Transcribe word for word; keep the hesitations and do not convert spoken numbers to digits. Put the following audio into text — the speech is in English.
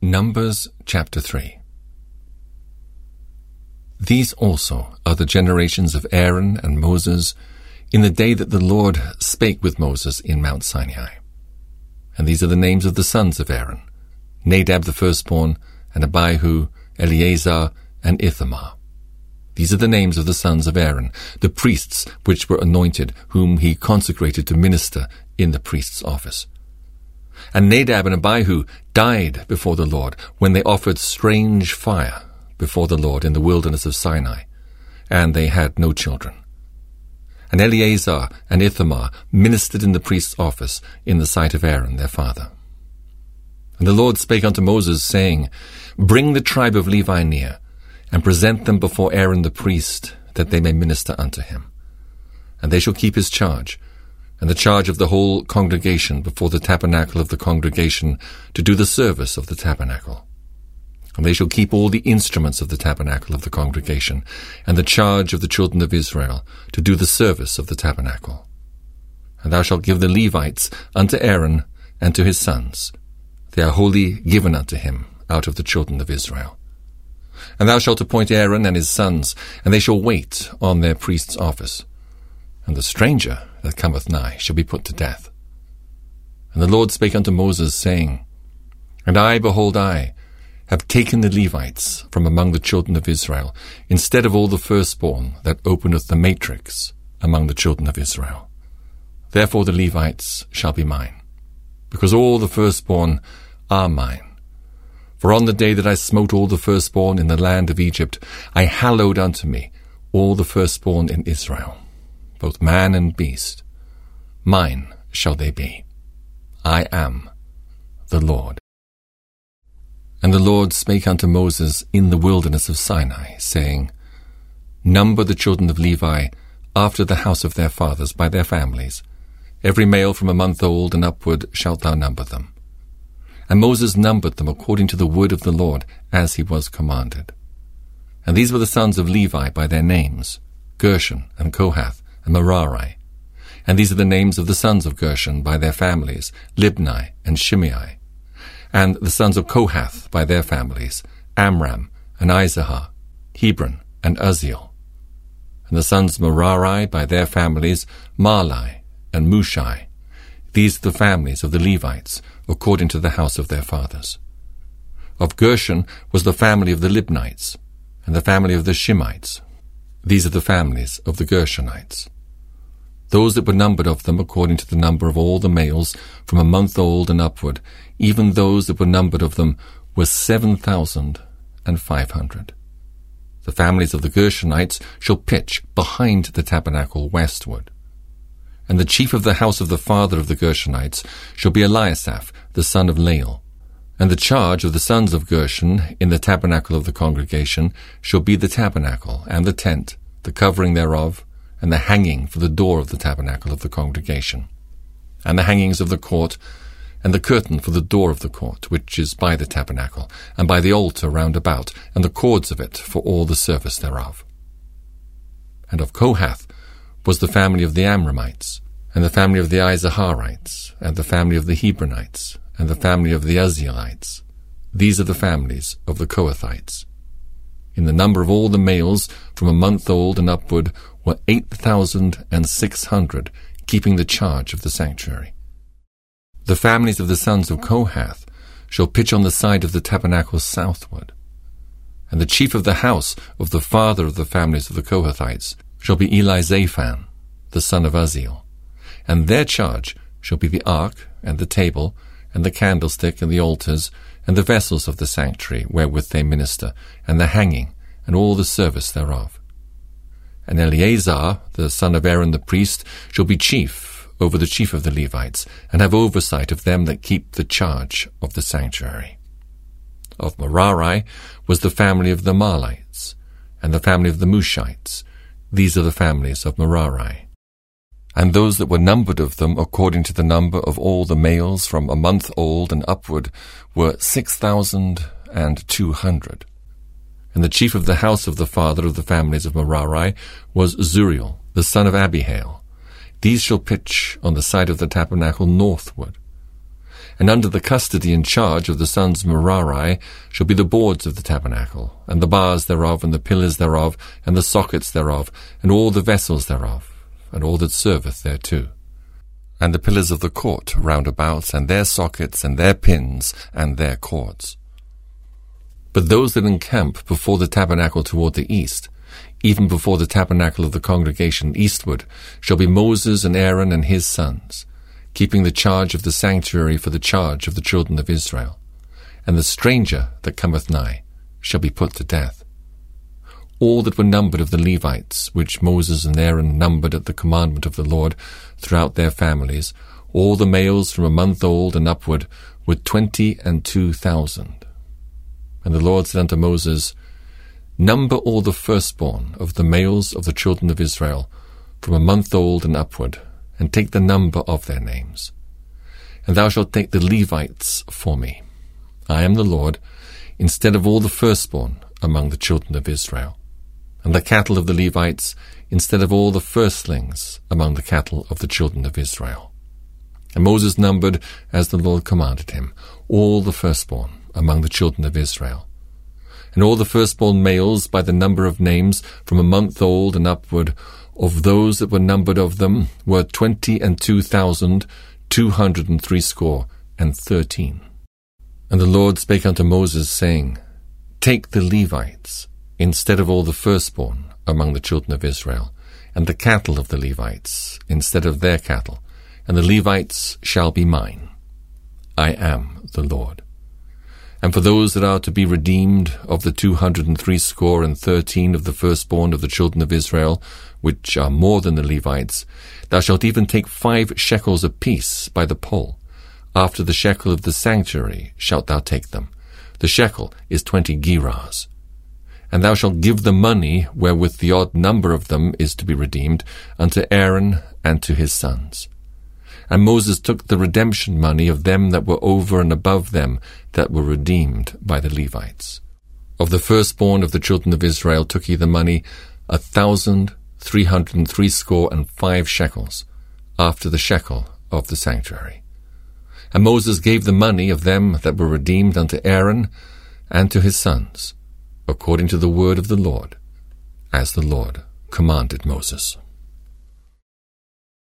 Numbers chapter three. These also are the generations of Aaron and Moses in the day that the Lord spake with Moses in Mount Sinai. And these are the names of the sons of Aaron, Nadab the firstborn, and Abihu, Eleazar, and Ithamar. These are the names of the sons of Aaron, the priests which were anointed, whom he consecrated to minister in the priest's office. And Nadab and Abihu died before the Lord when they offered strange fire before the Lord in the wilderness of Sinai, and they had no children. And Eleazar and Ithamar ministered in the priest's office in the sight of Aaron their father. And the Lord spake unto Moses, saying, Bring the tribe of Levi near, and present them before Aaron the priest, that they may minister unto him. And they shall keep his charge, and the charge of the whole congregation before the tabernacle of the congregation, to do the service of the tabernacle. And they shall keep all the instruments of the tabernacle of the congregation, and the charge of the children of Israel, to do the service of the tabernacle. And thou shalt give the Levites unto Aaron and to his sons. They are wholly given unto him out of the children of Israel. And thou shalt appoint Aaron and his sons, and they shall wait on their priest's office. And the stranger that cometh nigh shall be put to death. And the Lord spake unto Moses, saying, And I, behold, I have taken the Levites from among the children of Israel, instead of all the firstborn that openeth the matrix among the children of Israel. Therefore the Levites shall be mine, because all the firstborn are mine. For on the day that I smote all the firstborn in the land of Egypt, I hallowed unto me all the firstborn in Israel, both man and beast. Mine shall they be. I am the Lord. And the Lord spake unto Moses in the wilderness of Sinai, saying, Number the children of Levi after the house of their fathers by their families. Every male from a month old and upward shalt thou number them. And Moses numbered them according to the word of the Lord, as he was commanded. And these were the sons of Levi by their names, Gershon and Kohath and Merari. And these are the names of the sons of Gershon by their families, Libni and Shimei. And the sons of Kohath by their families, Amram and Izahar, Hebron and Uzziel. And the sons of Merari by their families, Mahli and Mushai. These are the families of the Levites, according to the house of their fathers. Of Gershon was the family of the Libnites, and the family of the Shimites. These are the families of the Gershonites. Those that were numbered of them according to the number of all the males from a month old and upward, even those that were numbered of them, were seven thousand and five hundred. The families of the Gershonites shall pitch behind the tabernacle westward. And the chief of the house of the father of the Gershonites shall be Eliasaph, the son of Lael. And the charge of the sons of Gershon in the tabernacle of the congregation shall be the tabernacle, and the tent, the covering thereof, and the hanging for the door of the tabernacle of the congregation, and the hangings of the court, and the curtain for the door of the court, which is by the tabernacle, and by the altar round about, and the cords of it for all the service thereof. And of Kohath was the family of the Amramites, and the family of the Izaharites, and the family of the Hebronites, and the family of the Uzzielites. These are the families of the Kohathites. In the number of all the males from a month old and upward were eight thousand and six hundred, keeping the charge of the sanctuary. The families of the sons of Kohath shall pitch on the side of the tabernacle southward. And the chief of the house of the father of the families of the Kohathites shall be Elizaphan, the son of Uzziel. And their charge shall be the ark, and the table, and the candlestick, and the altars, and the vessels of the sanctuary wherewith they minister, and the hanging, and all the service thereof. And Eleazar, the son of Aaron the priest, shall be chief over the chief of the Levites, and have oversight of them that keep the charge of the sanctuary. Of Merari was the family of the Mahlites, and the family of the Mushites. These are the families of Merari. And those that were numbered of them according to the number of all the males from a month old and upward were six thousand and two hundred. And the chief of the house of the father of the families of Merari was Zuriel, the son of Abihail. These shall pitch on the side of the tabernacle northward. And under the custody and charge of the sons of Merari shall be the boards of the tabernacle, and the bars thereof, and the pillars thereof, and the sockets thereof, and all the vessels thereof, and all that serveth thereto. And the pillars of the court round about, and their sockets, and their pins, and their cords. But those that encamp before the tabernacle toward the east, even before the tabernacle of the congregation eastward, shall be Moses and Aaron and his sons, keeping the charge of the sanctuary for the charge of the children of Israel. And the stranger that cometh nigh shall be put to death. All that were numbered of the Levites, which Moses and Aaron numbered at the commandment of the Lord throughout their families, all the males from a month old and upward, were twenty and two thousand. And the Lord said unto Moses, Number all the firstborn of the males of the children of Israel, from a month old and upward, and take the number of their names. And thou shalt take the Levites for me. I am the Lord, instead of all the firstborn among the children of Israel, and the cattle of the Levites, instead of all the firstlings among the cattle of the children of Israel. And Moses numbered, as the Lord commanded him, all the firstborn among the children of Israel. And all the firstborn males by the number of names, from a month old and upward, of those that were numbered of them, were twenty and two thousand, two hundred and threescore and thirteen. And the Lord spake unto Moses, saying, Take the Levites, instead of all the firstborn among the children of Israel, and the cattle of the Levites, instead of their cattle, and the Levites shall be mine. I am the Lord. And for those that are to be redeemed of the two hundred and threescore and thirteen of the firstborn of the children of Israel, which are more than the Levites, thou shalt even take five shekels apiece by the poll. After the shekel of the sanctuary shalt thou take them. The shekel is twenty gerahs. And thou shalt give the money wherewith the odd number of them is to be redeemed unto Aaron and to his sons. And Moses took the redemption money of them that were over and above them that were redeemed by the Levites. Of the firstborn of the children of Israel took he the money, a thousand three hundred and threescore and five shekels, after the shekel of the sanctuary. And Moses gave the money of them that were redeemed unto Aaron and to his sons, according to the word of the Lord, as the Lord commanded Moses.